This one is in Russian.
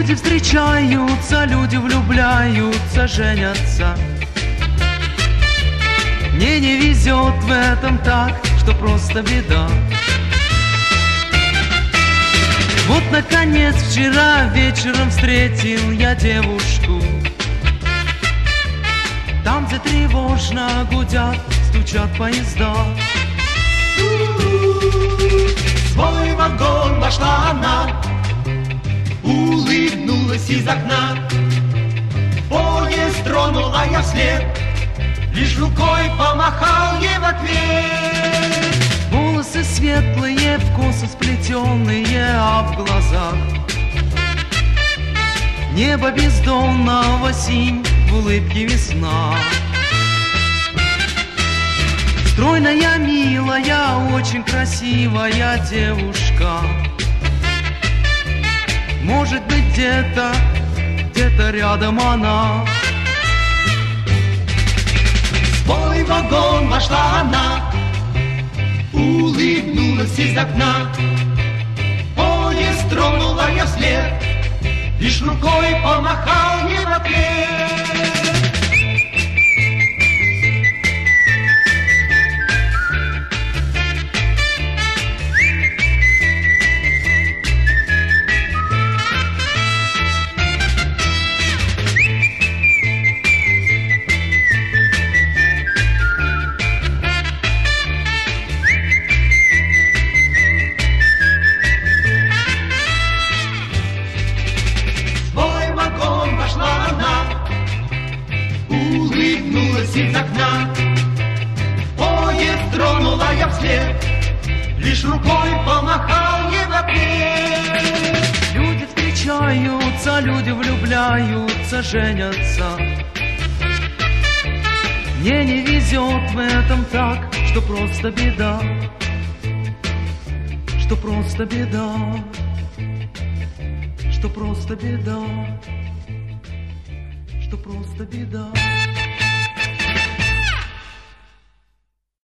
Люди встречаются, люди влюбляются, женятся. Мне не везет в этом так, что просто беда. Вот, наконец, вчера вечером встретил я девушку. Там, где тревожно гудят, стучат поезда. В свой вагон вошла она, улыбнулась из окна. Поезд тронула я вслед, лишь рукой помахал ей в ответ. Волосы светлые, в косы сплетенные, а в глазах небо бездонного синь, в улыбке весна. Стройная, милая, очень красивая девушка. Может быть, где-то рядом она. В свой вагон вошла она, улыбнулась из окна. Поезд тронула я вслед, лишь рукой помахал ей в ответ. Улыбнулась из окна, поезд тронула я вслед, лишь рукой помахал ей в ответ. Люди встречаются, люди влюбляются, женятся. Мне не везет в этом так, что просто беда, что просто беда, что просто беда, что просто беда.